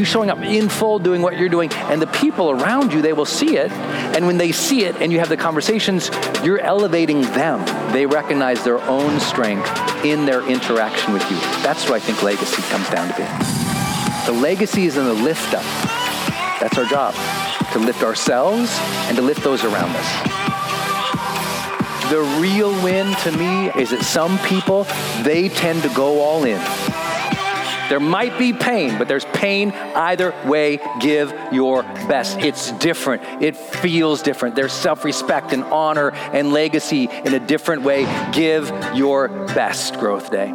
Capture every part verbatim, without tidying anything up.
You showing up in full, doing what you're doing, and the people around you, they will see it. And when they see it and you have the conversations, you're elevating them. They recognize their own strength in their interaction with you. That's what I think legacy comes down to be. The legacy is in the lift up. That's our job, to lift ourselves and to lift those around us. The real win to me is that some people, they tend to go all in. There might be pain, but there's pain either way. Give your best. It's different. It feels different. There's self-respect and honor and legacy in a different way. Give your best, Growth Day.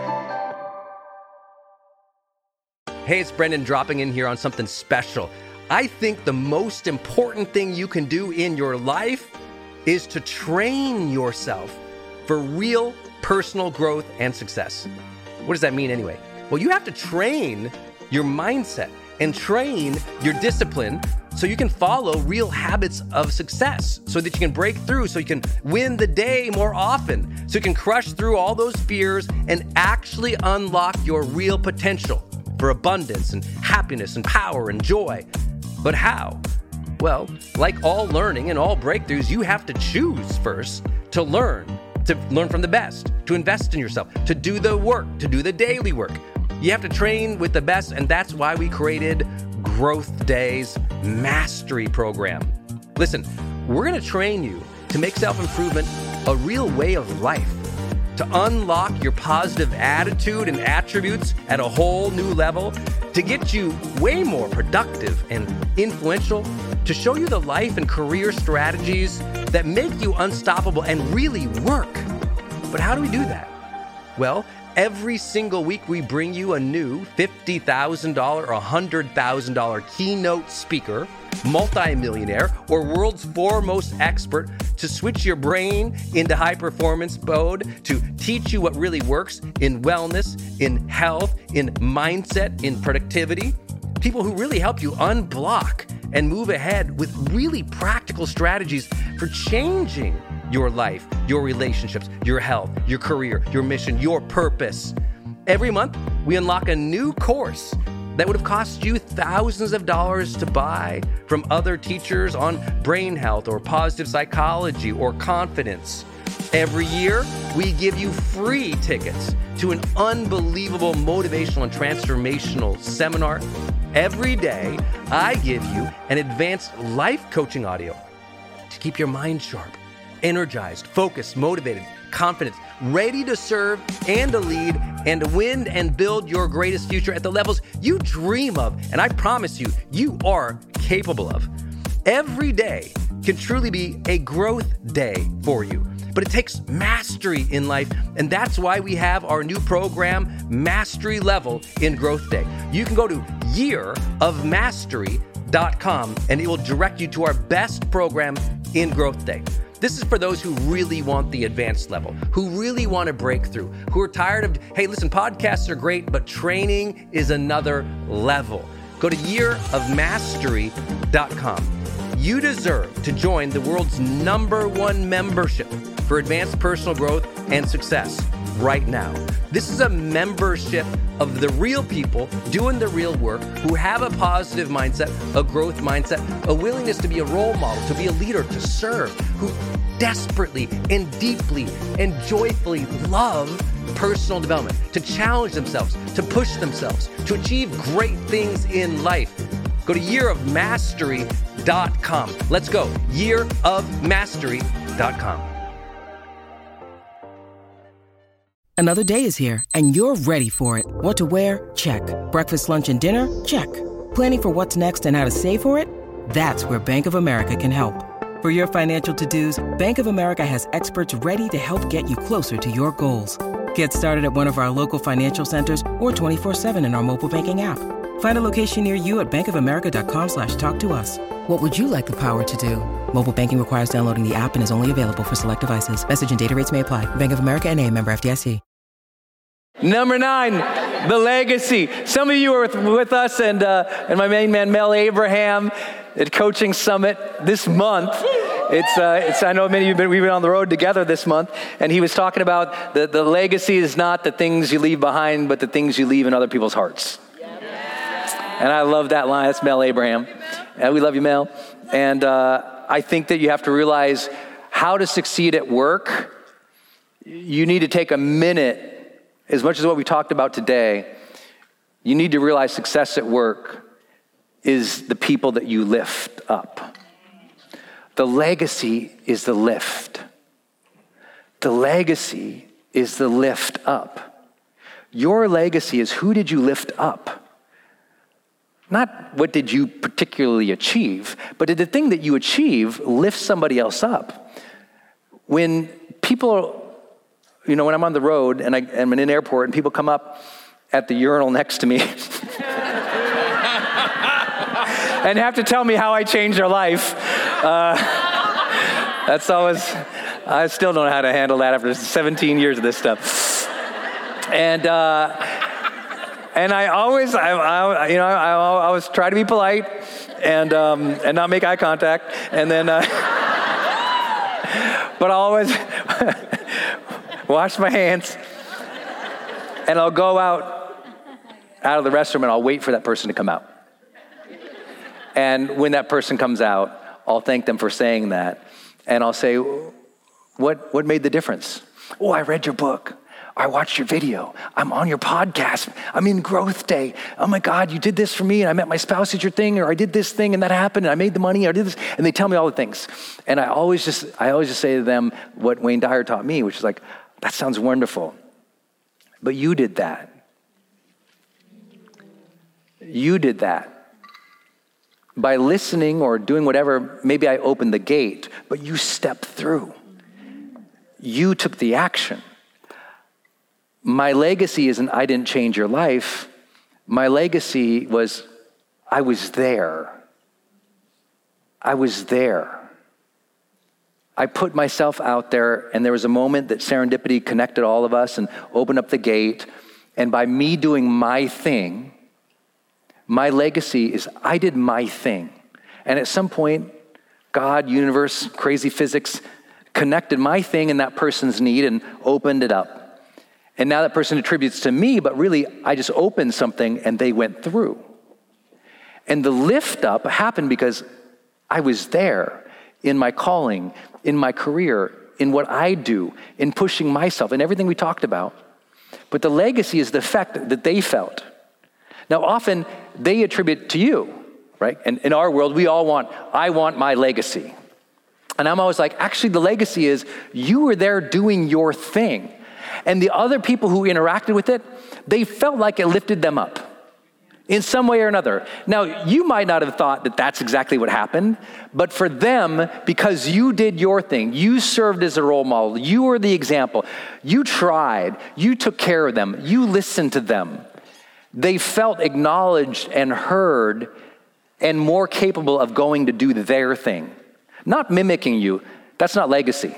Hey, it's Brendan dropping in here on something special. I think the most important thing you can do in your life is to train yourself for real personal growth and success. What does that mean anyway? Well, you have to train your mindset and train your discipline so you can follow real habits of success, so that you can break through, so you can win the day more often, so you can crush through all those fears and actually unlock your real potential for abundance and happiness and power and joy. But how? Well, like all learning and all breakthroughs, you have to choose first to learn, to learn from the best, to invest in yourself, to do the work, to do the daily work. You have to train with the best, and that's why we created Growth Day's Mastery Program. Listen, we're gonna train you to make self-improvement a real way of life, to unlock your positive attitude and attributes at a whole new level, to get you way more productive and influential, to show you the life and career strategies that make you unstoppable and really work. But how do we do that? Well, every single week we bring you a new fifty thousand dollars or one hundred thousand dollars keynote speaker, multimillionaire, or world's foremost expert to switch your brain into high performance mode, to teach you what really works in wellness, in health, in mindset, in productivity. People who really help you unblock and move ahead with really practical strategies for changing your life, your relationships, your health, your career, your mission, your purpose. Every month, we unlock a new course that would have cost you thousands of dollars to buy from other teachers on brain health or positive psychology or confidence. Every year, we give you free tickets to an unbelievable motivational and transformational seminar. Every day, I give you an advanced life coaching audio to keep your mind sharp, energized, focused, motivated, confident, ready to serve and to lead and to win and build your greatest future at the levels you dream of. And I promise you, you are capable of. Every day can truly be a growth day for you. But it takes mastery in life, and that's why we have our new program, Mastery Level in Growth Day. You can go to year of mastery dot com, and it will direct you to our best program in Growth Day. This is for those who really want the advanced level, who really want to break through, who are tired of, hey, listen, podcasts are great, but training is another level. Go to year of mastery dot com. You deserve to join the world's number one membership for advanced personal growth and success right now. This is a membership of the real people doing the real work, who have a positive mindset, a growth mindset, a willingness to be a role model, to be a leader, to serve, who desperately and deeply and joyfully love personal development, to challenge themselves, to push themselves, to achieve great things in life. Go to year of mastery dot com. Let's go. year of mastery dot com. Another day is here, and you're ready for it. What to wear? Check. Breakfast, lunch, and dinner? Check. Planning for what's next and how to save for it? That's where Bank of America can help. For your financial to-dos, Bank of America has experts ready to help get you closer to your goals. Get started at one of our local financial centers or twenty-four seven in our mobile banking app. Find a location near you at bankofamerica.com slash talk to us. What would you like the power to do? Mobile banking requires downloading the app and is only available for select devices. Message and data rates may apply. Bank of America N A, member F D I C. Number nine, the legacy. Some of you are with, with us and uh, and my main man, Mel Abraham, at Coaching Summit this month. It's, uh, it's. I know many of you have been, we've been on the road together this month, and he was talking about the, the legacy is not the things you leave behind, but the things you leave in other people's hearts. And I love that line. That's Mel Abraham. And we love you, Mel. And uh, I think that you have to realize how to succeed at work. You need to take a minute, as much as what we talked about today, you need to realize success at work is the people that you lift up. The legacy is the lift. The legacy is the lift up. Your legacy is who did you lift up? Not what did you particularly achieve, but did the thing that you achieve lift somebody else up? When people, you know, when I'm on the road and I, I'm in an airport and people come up at the urinal next to me and have to tell me how I changed their life, uh, that's always, I still don't know how to handle that after seventeen years of this stuff. And uh, and I always, I, I you know, I, I always try to be polite and um, and not make eye contact, and then, uh, but I always wash my hands, and I'll go out out of the restroom and I'll wait for that person to come out. And when that person comes out, I'll thank them for saying that, and I'll say, What what made the difference? Oh, I read your book. I watched your video. I'm on your podcast. I'm in Growth Day. Oh my God, you did this for me, and I met my spouse at your thing, or I did this thing and that happened, and I made the money, or I did this, and they tell me all the things. And I always just I always just say to them what Wayne Dyer taught me, which is like, that sounds wonderful. But you did that. You did that. By listening or doing whatever, maybe I opened the gate, but you stepped through. You took the action. My legacy isn't I didn't change your life. My legacy was I was there. I was there. I put myself out there, and there was a moment that serendipity connected all of us and opened up the gate. And by me doing my thing, my legacy is I did my thing. And at some point, God, universe, crazy physics, connected my thing and that person's need and opened it up. And now that person attributes to me, but really I just opened something and they went through. And the lift up happened because I was there in my calling, in my career, in what I do, in pushing myself, in everything we talked about. But the legacy is the effect that they felt. Now, often they attribute to you, right? And in our world, we all want, I want my legacy. And I'm always like, actually, the legacy is you were there doing your thing. And the other people who interacted with it, they felt like it lifted them up in some way or another. Now, you might not have thought that that's exactly what happened, but for them, because you did your thing, you served as a role model, you were the example, you tried, you took care of them, you listened to them. They felt acknowledged and heard and more capable of going to do their thing. Not mimicking you. That's not legacy.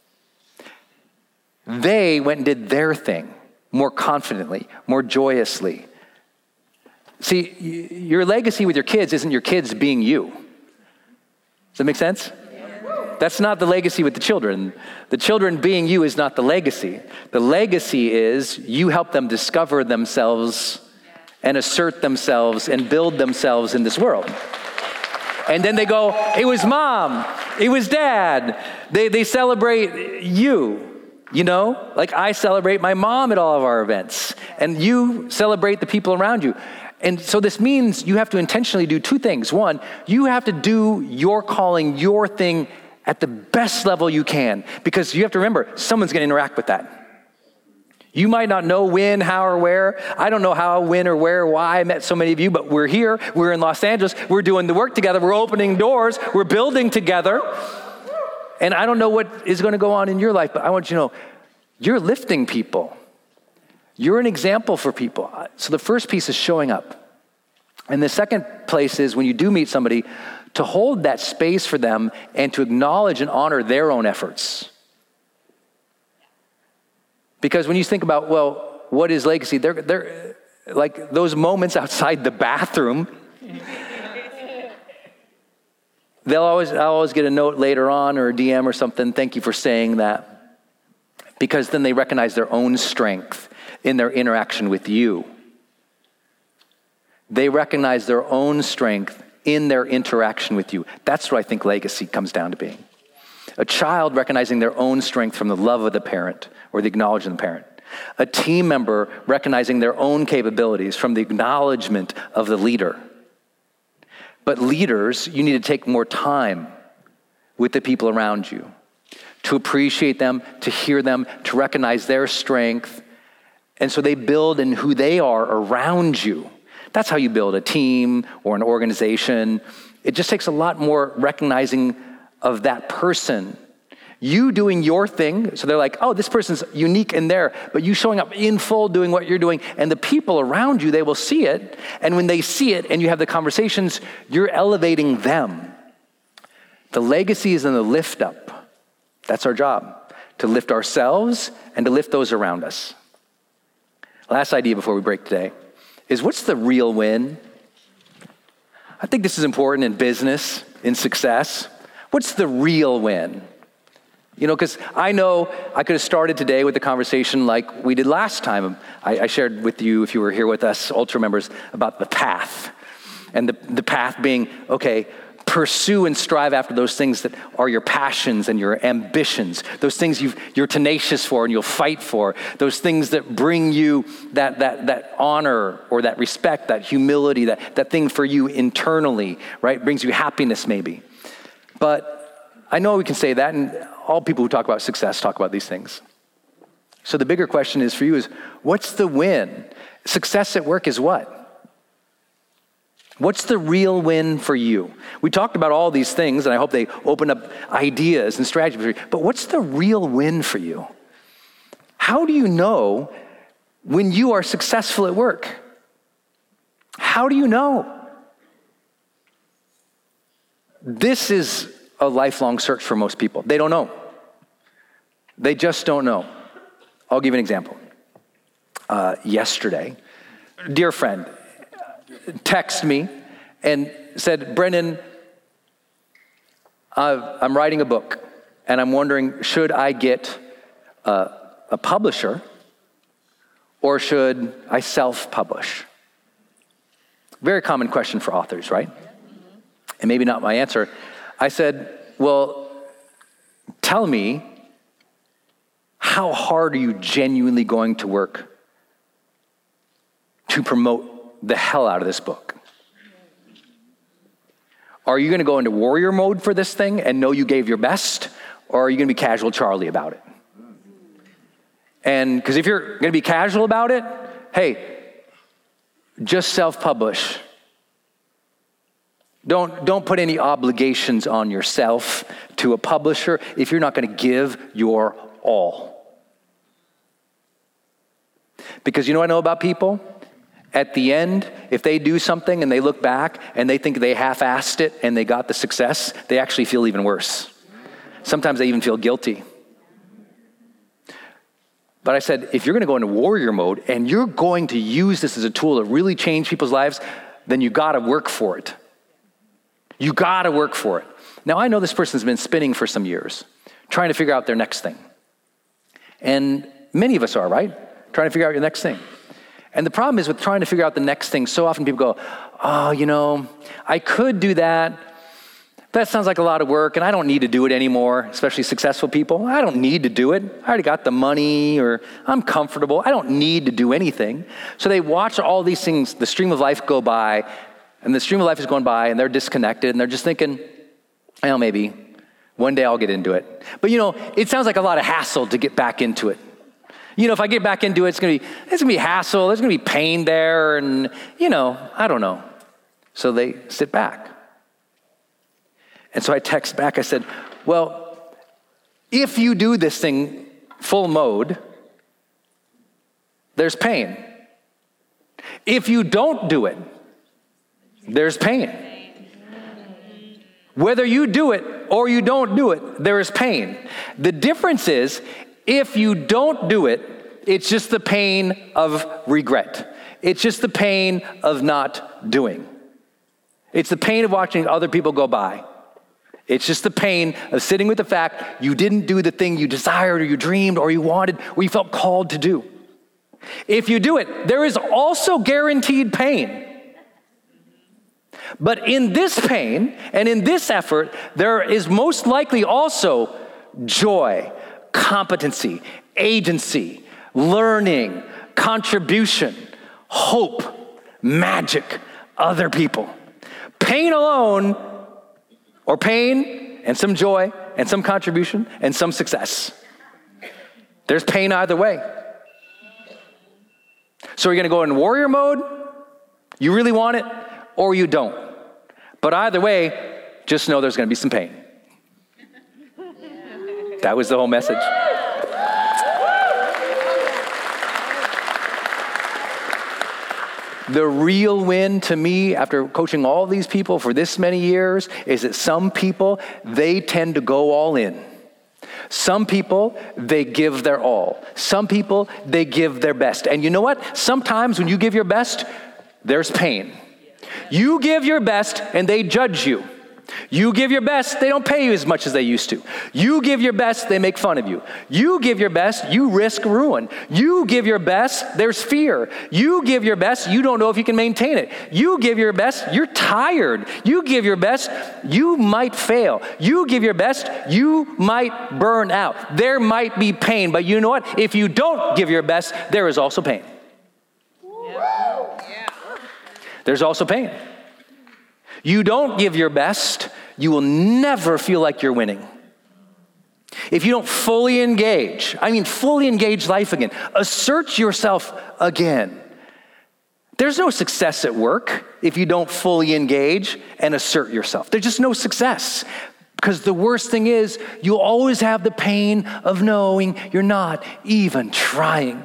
They went and did their thing more confidently, more joyously. See, your legacy with your kids isn't your kids being you. Does that make sense? That's not the legacy with the children. The children being you is not the legacy. The legacy is you help them discover themselves and assert themselves and build themselves in this world. And then they go, it was mom, it was dad. They they celebrate you, you know? Like I celebrate my mom at all of our events, and you celebrate the people around you. And so this means you have to intentionally do two things. One, you have to do your calling, your thing at the best level you can, because you have to remember, someone's gonna interact with that. You might not know when, how, or where. I don't know how, when, or where, why I met so many of you, but we're here. We're in Los Angeles. We're doing the work together. We're opening doors. We're building together. And I don't know what is going to go on in your life, but I want you to know, you're lifting people. You're an example for people. So the first piece is showing up. And the second place is when you do meet somebody, to hold that space for them and to acknowledge and honor their own efforts. Because when you think about, well, what is legacy? They're, they're like those moments outside the bathroom. They'll always, I'll always get a note later on or a D M or something. Thank you for saying that. Because then they recognize their own strength in their interaction with you. They recognize their own strength in their interaction with you. That's what I think legacy comes down to being. A child recognizing their own strength from the love of the parent or the acknowledgement of the parent. A team member recognizing their own capabilities from the acknowledgement of the leader. But leaders, you need to take more time with the people around you to appreciate them, to hear them, to recognize their strength. And so they build in who they are around you. That's how you build a team or an organization. It just takes a lot more recognizing of that person. You doing your thing, so they're like, oh, this person's unique in there, but you showing up in full doing what you're doing, and the people around you, they will see it, and when they see it and you have the conversations, you're elevating them. The legacy is in the lift up. That's our job, to lift ourselves and to lift those around us. Last idea before we break today is, what's the real win? I think this is important in business, in success. What's the real win? You know, because I know I could have started today with the conversation like we did last time. I, I shared with you, if you were here with us, Ultra members, about the path. And the, the path being, okay, pursue and strive after those things that are your passions and your ambitions, those things you've, you're tenacious for and you'll fight for, those things that bring you that that that honor or that respect, that humility, that, that thing for you internally, right? Brings you happiness maybe. But I know we can say that, and all people who talk about success talk about these things. So the bigger question is for you is, what's the win? Success at work is what? What's the real win for you? We talked about all these things, and I hope they open up ideas and strategies for you, but what's the real win for you? How do you know when you are successful at work? How do you know? This is a lifelong search for most people. They don't know. They just don't know. I'll give you an example. Uh, yesterday, dear friend texted me and said, Brendan, uh, I'm writing a book, and I'm wondering, should I get uh, a publisher or should I self-publish? Very common question for authors, right? And maybe not my answer. I said, well, tell me, how hard are you genuinely going to work to promote the hell out of this book? Are you going to go into warrior mode for this thing and know you gave your best, or are you going to be casual Charlie about it? And because if you're going to be casual about it, hey, just self-publish. Don't, don't put any obligations on yourself to a publisher if you're not going to give your all. Because you know what I know about people? At the end, if they do something and they look back and they think they half-assed it and they got the success, they actually feel even worse. Sometimes they even feel guilty. But I said, if you're going to go into warrior mode and you're going to use this as a tool to really change people's lives, then you got to work for it. You got to work for it. Now, I know this person's been spinning for some years, trying to figure out their next thing. And many of us are, right? Trying to figure out your next thing. And the problem is with trying to figure out the next thing, so often people go, oh, you know, I could do that. That sounds like a lot of work, and I don't need to do it anymore, especially successful people. I don't need to do it. I already got the money, or I'm comfortable. I don't need to do anything. So they watch all these things, the stream of life go by, and the stream of life is going by, and they're disconnected, and they're just thinking, well, maybe one day I'll get into it. But you know, it sounds like a lot of hassle to get back into it. You know, if I get back into it, it's gonna be it's gonna be hassle. There's gonna be pain there, and you know, I don't know. So they sit back. And so I text back. I said, "Well, if you do this thing full mode, there's pain. If you don't do it, there's pain. Whether you do it or you don't do it, there is pain. The difference is, if you don't do it, it's just the pain of regret. It's just the pain of not doing. It's the pain of watching other people go by. It's just the pain of sitting with the fact you didn't do the thing you desired or you dreamed or you wanted or you felt called to do. If you do it, there is also guaranteed pain. But in this pain and in this effort, there is most likely also joy, competency, agency, learning, contribution, hope, magic, other people. Pain alone, or pain and some joy and some contribution and some success. There's pain either way. So are you going to go in warrior mode? You really want it, or you don't. But either way, just know there's going to be some pain. That was the whole message. The real win to me, after coaching all these people for this many years, is that some people, they tend to go all in. Some people, they give their all. Some people, they give their best. And you know what? Sometimes when you give your best, there's pain. You give your best and they judge you. You give your best, they don't pay you as much as they used to. You give your best, they make fun of you. You give your best, you risk ruin. You give your best, there's fear. You give your best, you don't know if you can maintain it. You give your best, you're tired. You give your best, you might fail. You give your best, you might burn out. There might be pain, but you know what? If you don't give your best, there is also pain. There's also pain. You don't give your best, you will never feel like you're winning. If you don't fully engage, I mean fully engage life again, assert yourself again. There's no success at work if you don't fully engage and assert yourself. There's just no success. Because the worst thing is, you'll always have the pain of knowing you're not even trying.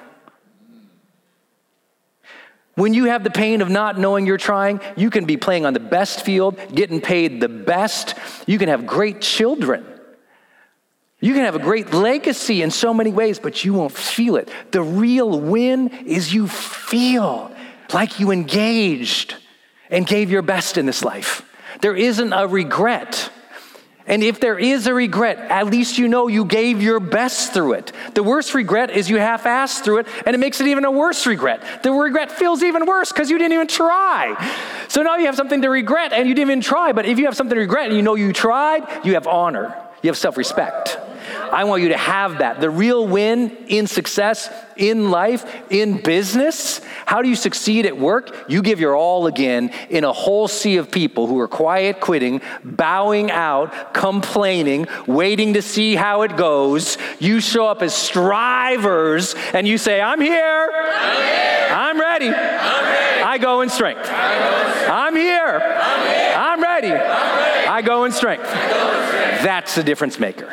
When you have the pain of not knowing you're trying, you can be playing on the best field, getting paid the best. You can have great children. You can have a great legacy in so many ways, but you won't feel it. The real win is you feel like you engaged and gave your best in this life. There isn't a regret. And if there is a regret, at least you know you gave your best through it. The worst regret is you half-assed through it, and it makes it even a worse regret. The regret feels even worse because you didn't even try. So now you have something to regret, and you didn't even try. But if you have something to regret and you know you tried, you have honor. You have self-respect. I want you to have that. The real win in success, in life, in business. How do you succeed at work? You give your all again in a whole sea of people who are quiet quitting, bowing out, complaining, waiting to see how it goes. You show up as strivers and you say, I'm here. I'm, here. I'm, ready. I'm ready. I go in strength. I go in strength. I'm here. I'm, here. I'm, ready. I'm ready. I go in strength. I go in strength. That's the difference maker.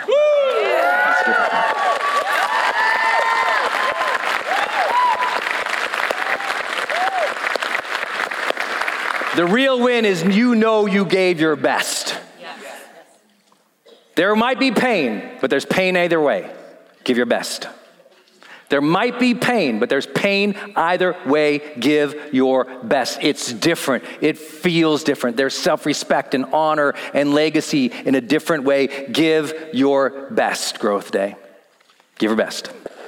The real win is you know you gave your best. Yes. There might be pain, but there's pain either way. Give your best. There might be pain, but there's pain either way. Give your best. It's different. It feels different. There's self-respect and honor and legacy in a different way. Give your best, Growth Day. Give your best.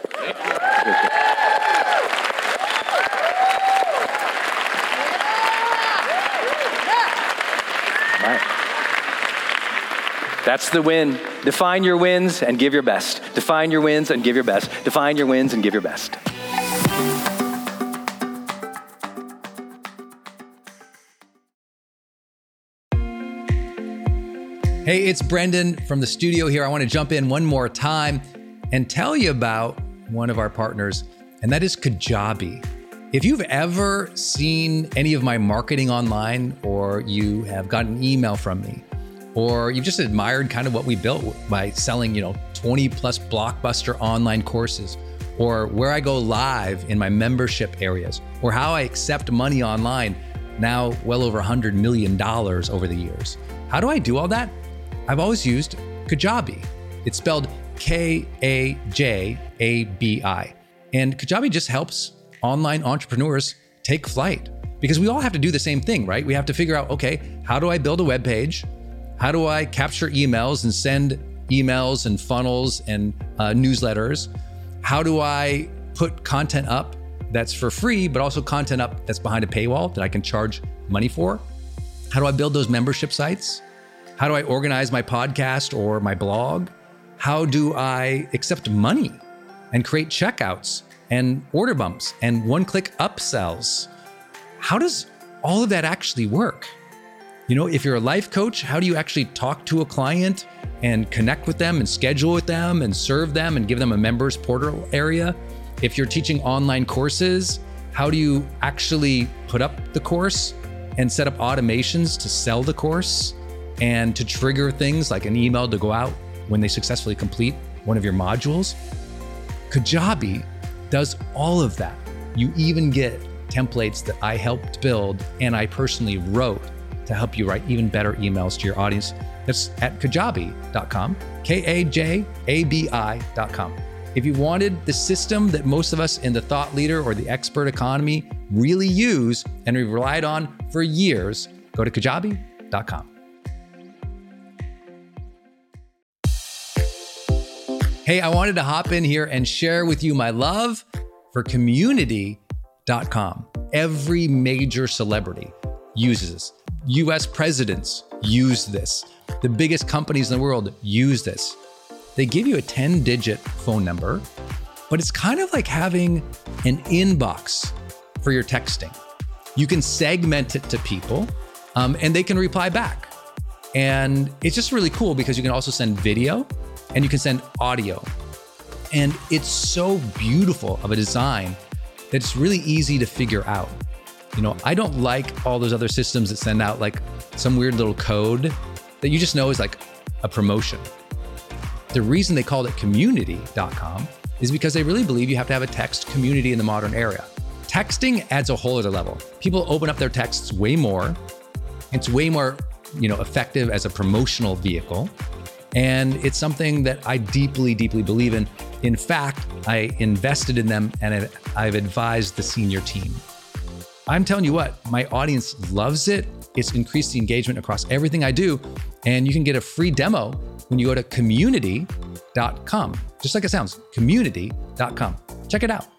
That's the win. Define your wins and give your best. Define your wins and give your best. Define your wins and give your best. Hey, it's Brendan from the studio here. I want to jump in one more time and tell you about one of our partners, and that is Kajabi. If you've ever seen any of my marketing online, or you have gotten an email from me, or you've just admired kind of what we built by selling, you know, twenty plus blockbuster online courses, or where I go live in my membership areas, or how I accept money online, now well over one hundred million dollars over the years. How do I do all that? I've always used Kajabi. It's spelled K A J A B I. And Kajabi just helps online entrepreneurs take flight, because we all have to do the same thing, right? We have to figure out, okay, how do I build a web page? How do I capture emails and send emails and funnels and uh, newsletters? How do I put content up that's for free, but also content up that's behind a paywall that I can charge money for? How do I build those membership sites? How do I organize my podcast or my blog? How do I accept money and create checkouts and order bumps and one-click upsells? How does all of that actually work? You know, if you're a life coach, how do you actually talk to a client and connect with them and schedule with them and serve them and give them a members portal area? If you're teaching online courses, how do you actually put up the course and set up automations to sell the course and to trigger things like an email to go out when they successfully complete one of your modules? Kajabi does all of that. You even get templates that I helped build and I personally wrote to help you write even better emails to your audience. That's at kajabi dot com, K A J A B I dot com. If you wanted the system that most of us in the thought leader or the expert economy really use and we've relied on for years, go to kajabi dot com. Hey, I wanted to hop in here and share with you my love for community dot com. Every major celebrity uses this. U S presidents use this. The biggest companies in the world use this. They give you a ten-digit phone number, but it's kind of like having an inbox for your texting. You can segment it to people, um, and they can reply back. And it's just really cool because you can also send video and you can send audio. And it's so beautiful of a design that it's really easy to figure out. You know, I don't like all those other systems that send out like some weird little code that you just know is like a promotion. The reason they called it community dot com is because they really believe you have to have a text community in the modern era. Texting adds a whole other level. People open up their texts way more. It's way more, you know, effective as a promotional vehicle. And it's something that I deeply, deeply believe in. In fact, I invested in them and I've advised the senior team. I'm telling you what, my audience loves it. It's increased the engagement across everything I do. And you can get a free demo when you go to community dot com. Just like it sounds, community dot com. Check it out.